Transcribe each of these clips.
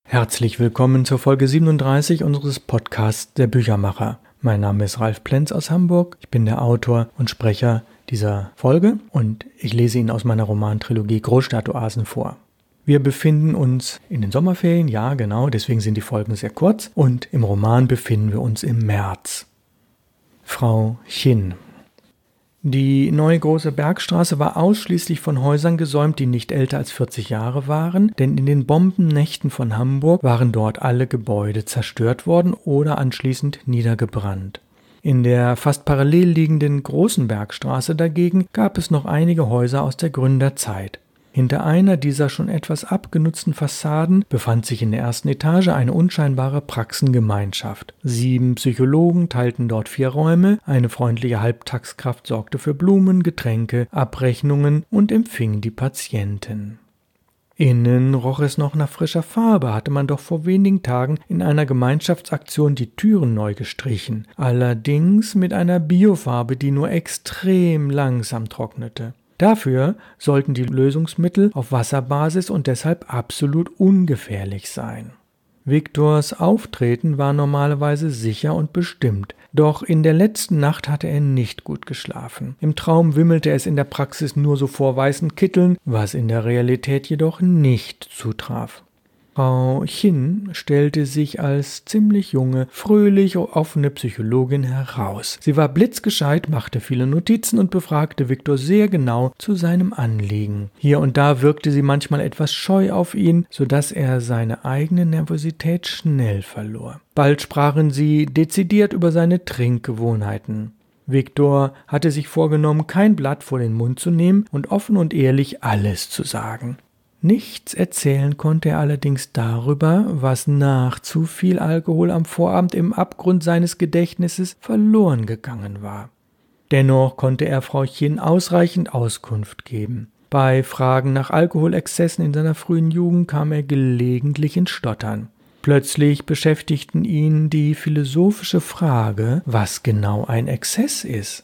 Herzlich willkommen zur Folge 37 unseres Podcasts Der Büchermacher. Mein Name ist Ralf Plenz aus Hamburg. Ich bin der Autor und Sprecher dieser Folge und ich lese Ihnen aus meiner Romantrilogie Großstadtoasen vor. Wir befinden uns in den Sommerferien, ja genau, deswegen sind die Folgen sehr kurz, und im Roman befinden wir uns im März. Frau Chin. Die neue große Bergstraße war ausschließlich von Häusern gesäumt, die nicht älter als 40 Jahre waren, denn in den Bombennächten von Hamburg waren dort alle Gebäude zerstört worden oder anschließend niedergebrannt. In der fast parallel liegenden großen Bergstraße dagegen gab es noch einige Häuser aus der Gründerzeit. Hinter einer dieser schon etwas abgenutzten Fassaden befand sich in der ersten Etage eine unscheinbare Praxengemeinschaft. 7 Psychologen teilten dort 4 Räume, eine freundliche Halbtagskraft sorgte für Blumen, Getränke, Abrechnungen und empfing die Patienten. Innen roch es noch nach frischer Farbe, hatte man doch vor wenigen Tagen in einer Gemeinschaftsaktion die Türen neu gestrichen, allerdings mit einer Biofarbe, die nur extrem langsam trocknete. Dafür sollten die Lösungsmittel auf Wasserbasis und deshalb absolut ungefährlich sein. Viktors Auftreten war normalerweise sicher und bestimmt, doch in der letzten Nacht hatte er nicht gut geschlafen. Im Traum wimmelte es in der Praxis nur so vor weißen Kitteln, was in der Realität jedoch nicht zutraf. Frau Chin stellte sich als ziemlich junge, fröhlich offene Psychologin heraus. Sie war blitzgescheit, machte viele Notizen und befragte Viktor sehr genau zu seinem Anliegen. Hier und da wirkte sie manchmal etwas scheu auf ihn, sodass er seine eigene Nervosität schnell verlor. Bald sprachen sie dezidiert über seine Trinkgewohnheiten. Viktor hatte sich vorgenommen, kein Blatt vor den Mund zu nehmen und offen und ehrlich alles zu sagen. Nichts erzählen konnte er allerdings darüber, was nach zu viel Alkohol am Vorabend im Abgrund seines Gedächtnisses verloren gegangen war. Dennoch konnte er Frau Chin ausreichend Auskunft geben. Bei Fragen nach Alkoholexzessen in seiner frühen Jugend kam er gelegentlich ins Stottern. Plötzlich beschäftigten ihn die philosophische Frage, was genau ein Exzess ist.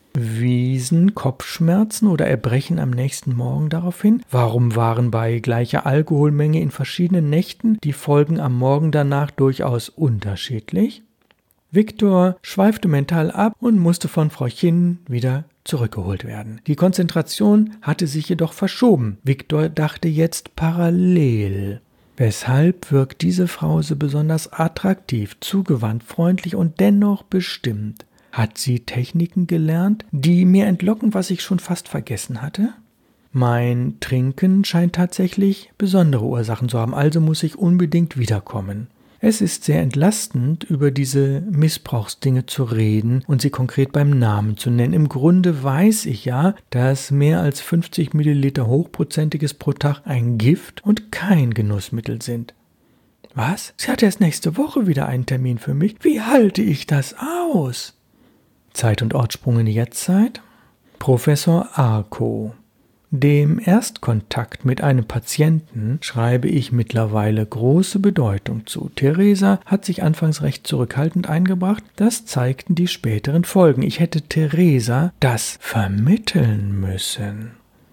Wiesen Kopfschmerzen oder Erbrechen am nächsten Morgen darauf hin? Warum waren bei gleicher Alkoholmenge in verschiedenen Nächten die Folgen am Morgen danach durchaus unterschiedlich? Viktor schweifte mental ab und musste von Frau Chin wieder zurückgeholt werden. Die Konzentration hatte sich jedoch verschoben. Viktor dachte jetzt parallel. Weshalb wirkt diese Frau so besonders attraktiv, zugewandt, freundlich und dennoch bestimmt? Hat sie Techniken gelernt, die mir entlocken, was ich schon fast vergessen hatte? Mein Trinken scheint tatsächlich besondere Ursachen zu haben, also muss ich unbedingt wiederkommen. Es ist sehr entlastend, über diese Missbrauchsdinge zu reden und sie konkret beim Namen zu nennen. Im Grunde weiß ich ja, dass mehr als 50 Milliliter Hochprozentiges pro Tag ein Gift und kein Genussmittel sind. Was? Sie hat erst nächste Woche wieder einen Termin für mich? Wie halte ich das aus? Zeit- und Ortssprung in die Jetztzeit. Professor Arco. Dem Erstkontakt mit einem Patienten schreibe ich mittlerweile große Bedeutung zu. Theresa hat sich anfangs recht zurückhaltend eingebracht, das zeigten die späteren Folgen. Ich hätte Theresa das vermitteln müssen.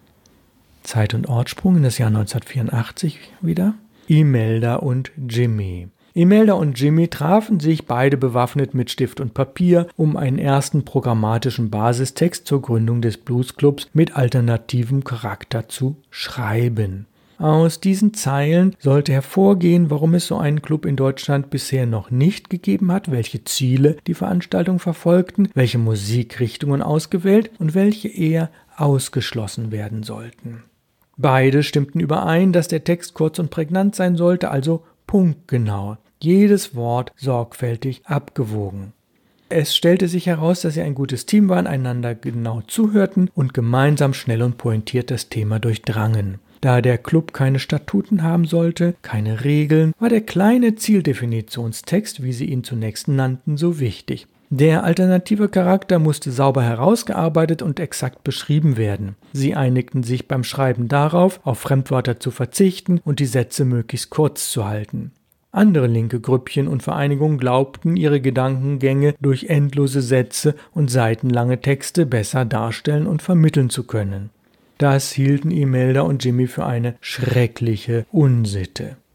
Zeit- und Ortssprung in das Jahr 1984 wieder. Imelda und Jimmy. Imelda und Jimmy trafen sich, beide bewaffnet mit Stift und Papier, um einen ersten programmatischen Basistext zur Gründung des Bluesclubs mit alternativem Charakter zu schreiben. Aus diesen Zeilen sollte hervorgehen, warum es so einen Club in Deutschland bisher noch nicht gegeben hat, welche Ziele die Veranstaltung verfolgten, welche Musikrichtungen ausgewählt und welche eher ausgeschlossen werden sollten. Beide stimmten überein, dass der Text kurz und prägnant sein sollte, also punktgenau, jedes Wort sorgfältig abgewogen. Es stellte sich heraus, dass sie ein gutes Team waren, einander genau zuhörten und gemeinsam schnell und pointiert das Thema durchdrangen. Da der Club keine Statuten haben sollte, keine Regeln, war der kleine Zieldefinitionstext, wie sie ihn zunächst nannten, so wichtig. Der alternative Charakter musste sauber herausgearbeitet und exakt beschrieben werden. Sie einigten sich beim Schreiben darauf, auf Fremdwörter zu verzichten und die Sätze möglichst kurz zu halten. Andere linke Grüppchen und Vereinigungen glaubten, ihre Gedankengänge durch endlose Sätze und seitenlange Texte besser darstellen und vermitteln zu können. Das hielten Imelda und Jimmy für eine schreckliche Unsitte.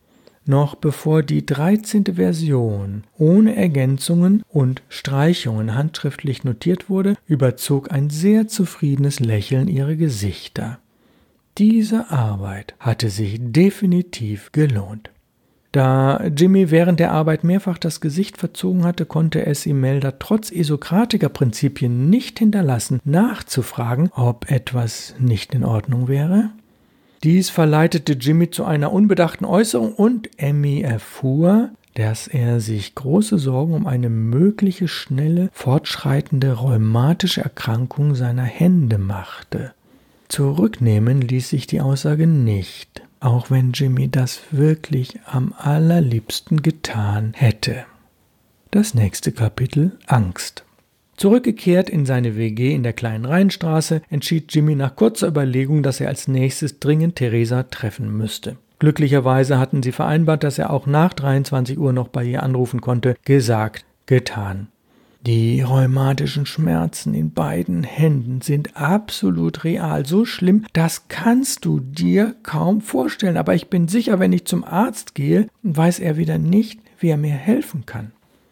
Noch bevor die 13. Version ohne Ergänzungen und Streichungen handschriftlich notiert wurde, überzog ein sehr zufriedenes Lächeln ihre Gesichter. Diese Arbeit hatte sich definitiv gelohnt. Da Jimmy während der Arbeit mehrfach das Gesicht verzogen hatte, konnte es Imelda trotz Isokratiker-Prinzipien nicht hinterlassen, nachzufragen, ob etwas nicht in Ordnung wäre. Dies verleitete Jimmy zu einer unbedachten Äußerung und Emmy erfuhr, dass er sich große Sorgen um eine mögliche schnelle, fortschreitende rheumatische Erkrankung seiner Hände machte. Zurücknehmen ließ sich die Aussage nicht, auch wenn Jimmy das wirklich am allerliebsten getan hätte. Das nächste Kapitel: Angst. Zurückgekehrt in seine WG in der kleinen Rheinstraße, entschied Jimmy nach kurzer Überlegung, dass er als nächstes dringend Theresa treffen müsste. Glücklicherweise hatten sie vereinbart, dass er auch nach 23 Uhr noch bei ihr anrufen konnte. Gesagt, getan. Die rheumatischen Schmerzen in beiden Händen sind absolut real, so schlimm, das kannst du dir kaum vorstellen. Aber ich bin sicher, wenn ich zum Arzt gehe, weiß er wieder nicht, wie er mir helfen kann.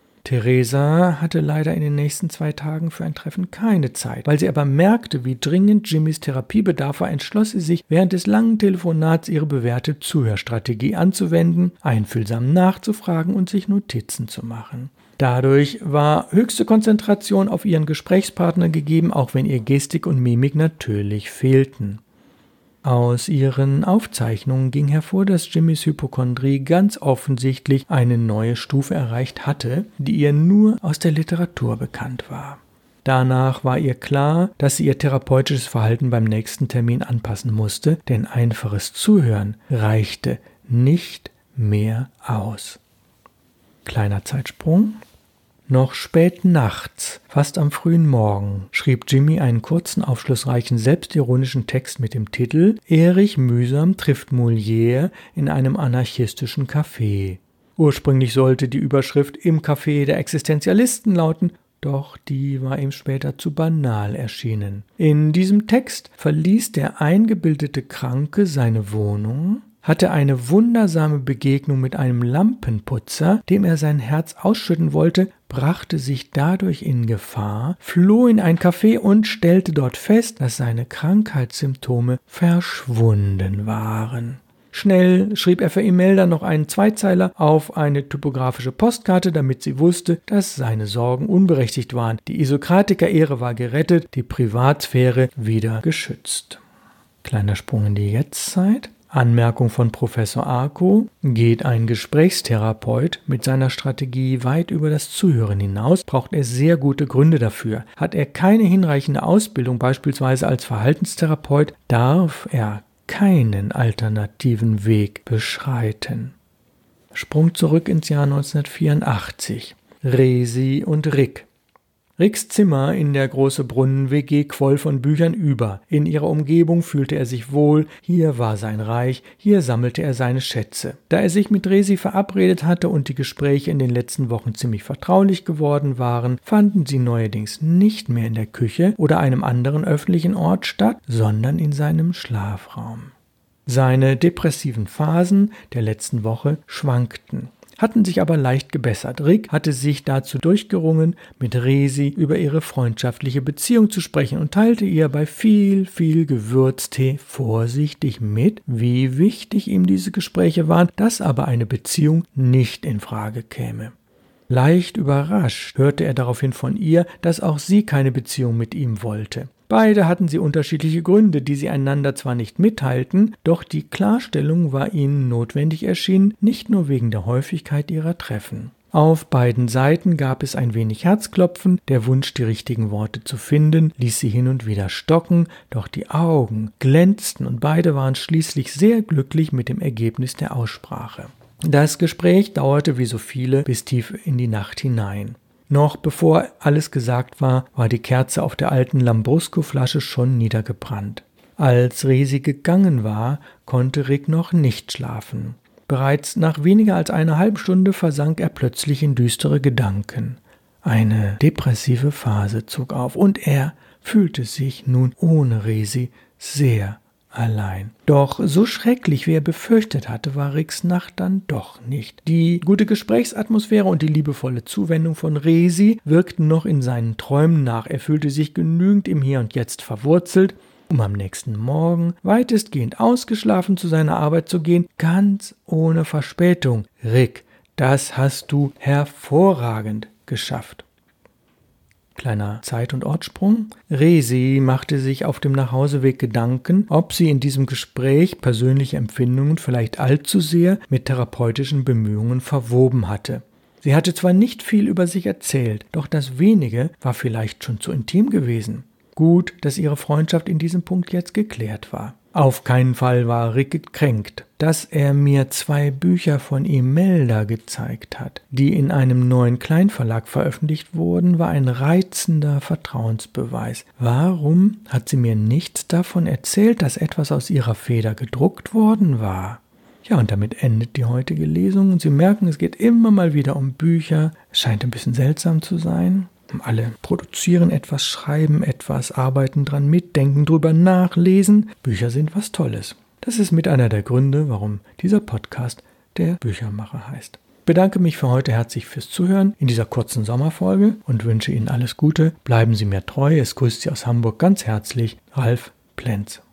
Theresa hatte leider in den nächsten 2 Tagen für ein Treffen keine Zeit. Weil sie aber merkte, wie dringend Jimmys Therapiebedarf war, entschloss sie sich, während des langen Telefonats ihre bewährte Zuhörstrategie anzuwenden, einfühlsam nachzufragen und sich Notizen zu machen. Dadurch war höchste Konzentration auf ihren Gesprächspartner gegeben, auch wenn ihr Gestik und Mimik natürlich fehlten. Aus ihren Aufzeichnungen ging hervor, dass Jimmys Hypochondrie ganz offensichtlich eine neue Stufe erreicht hatte, die ihr nur aus der Literatur bekannt war. Danach war ihr klar, dass sie ihr therapeutisches Verhalten beim nächsten Termin anpassen musste, denn einfaches Zuhören reichte nicht mehr aus. Kleiner Zeitsprung. Noch spät nachts, fast am frühen Morgen, schrieb Jimmy einen kurzen, aufschlussreichen, selbstironischen Text mit dem Titel »Erich Mühsam trifft Molière in einem anarchistischen Café«. Ursprünglich sollte die Überschrift »Im Café der Existenzialisten« lauten, doch die war ihm später zu banal erschienen. In diesem Text verließ der eingebildete Kranke seine Wohnung, hatte eine wundersame Begegnung mit einem Lampenputzer, dem er sein Herz ausschütten wollte, brachte sich dadurch in Gefahr, floh in ein Café und stellte dort fest, dass seine Krankheitssymptome verschwunden waren. Schnell schrieb er für Imelda noch einen Zweizeiler auf eine typografische Postkarte, damit sie wusste, dass seine Sorgen unberechtigt waren. Die Isokratiker-Ehre war gerettet, die Privatsphäre wieder geschützt. Kleiner Sprung in die Jetztzeit. Anmerkung von Professor Arco: Geht ein Gesprächstherapeut mit seiner Strategie weit über das Zuhören hinaus, braucht er sehr gute Gründe dafür. Hat er keine hinreichende Ausbildung, beispielsweise als Verhaltenstherapeut, darf er keinen alternativen Weg beschreiten. Sprung zurück ins Jahr 1984. Resi und Rick. Ricks Zimmer in der Große-Brunnen-WG quoll von Büchern über. In ihrer Umgebung fühlte er sich wohl, hier war sein Reich, hier sammelte er seine Schätze. Da er sich mit Resi verabredet hatte und die Gespräche in den letzten Wochen ziemlich vertraulich geworden waren, fanden sie neuerdings nicht mehr in der Küche oder einem anderen öffentlichen Ort statt, sondern in seinem Schlafraum. Seine depressiven Phasen der letzten Woche schwankten, hatten sich aber leicht gebessert. Rick hatte sich dazu durchgerungen, mit Resi über ihre freundschaftliche Beziehung zu sprechen und teilte ihr bei viel Gewürztee vorsichtig mit, wie wichtig ihm diese Gespräche waren, dass aber eine Beziehung nicht in Frage käme. Leicht überrascht hörte er daraufhin von ihr, dass auch sie keine Beziehung mit ihm wollte. Beide hatten sie unterschiedliche Gründe, die sie einander zwar nicht mitteilten, doch die Klarstellung war ihnen notwendig erschienen, nicht nur wegen der Häufigkeit ihrer Treffen. Auf beiden Seiten gab es ein wenig Herzklopfen, der Wunsch, die richtigen Worte zu finden, ließ sie hin und wieder stocken, doch die Augen glänzten und beide waren schließlich sehr glücklich mit dem Ergebnis der Aussprache. Das Gespräch dauerte wie so viele bis tief in die Nacht hinein. Noch bevor alles gesagt war, war die Kerze auf der alten Lambrusco-Flasche schon niedergebrannt. Als Resi gegangen war, konnte Rick noch nicht schlafen. Bereits nach weniger als einer halben Stunde versank er plötzlich in düstere Gedanken. Eine depressive Phase zog auf und er fühlte sich nun ohne Resi sehr allein. Doch so schrecklich, wie er befürchtet hatte, war Ricks Nacht dann doch nicht. Die gute Gesprächsatmosphäre und die liebevolle Zuwendung von Resi wirkten noch in seinen Träumen nach. Er fühlte sich genügend im Hier und Jetzt verwurzelt, um am nächsten Morgen weitestgehend ausgeschlafen zu seiner Arbeit zu gehen, ganz ohne Verspätung. Rick, das hast du hervorragend geschafft. Kleiner Zeit- und Ortssprung. Resi machte sich auf dem Nachhauseweg Gedanken, ob sie in diesem Gespräch persönliche Empfindungen vielleicht allzu sehr mit therapeutischen Bemühungen verwoben hatte. Sie hatte zwar nicht viel über sich erzählt, doch das Wenige war vielleicht schon zu intim gewesen. Gut, dass ihre Freundschaft in diesem Punkt jetzt geklärt war. Auf keinen Fall war Rick gekränkt, dass er mir 2 Bücher von Imelda gezeigt hat, die in einem neuen Kleinverlag veröffentlicht wurden, war ein reizender Vertrauensbeweis. Warum hat sie mir nichts davon erzählt, dass etwas aus ihrer Feder gedruckt worden war? Ja, und damit endet die heutige Lesung und Sie merken, es geht immer mal wieder um Bücher. Es scheint ein bisschen seltsam zu sein. Alle produzieren etwas, schreiben etwas, arbeiten dran mit, denken drüber nach, lesen. Bücher sind was Tolles. Das ist mit einer der Gründe, warum dieser Podcast der Büchermacher heißt. Ich bedanke mich für heute herzlich fürs Zuhören in dieser kurzen Sommerfolge und wünsche Ihnen alles Gute. Bleiben Sie mir treu. Es grüßt Sie aus Hamburg ganz herzlich, Ralf Plenz.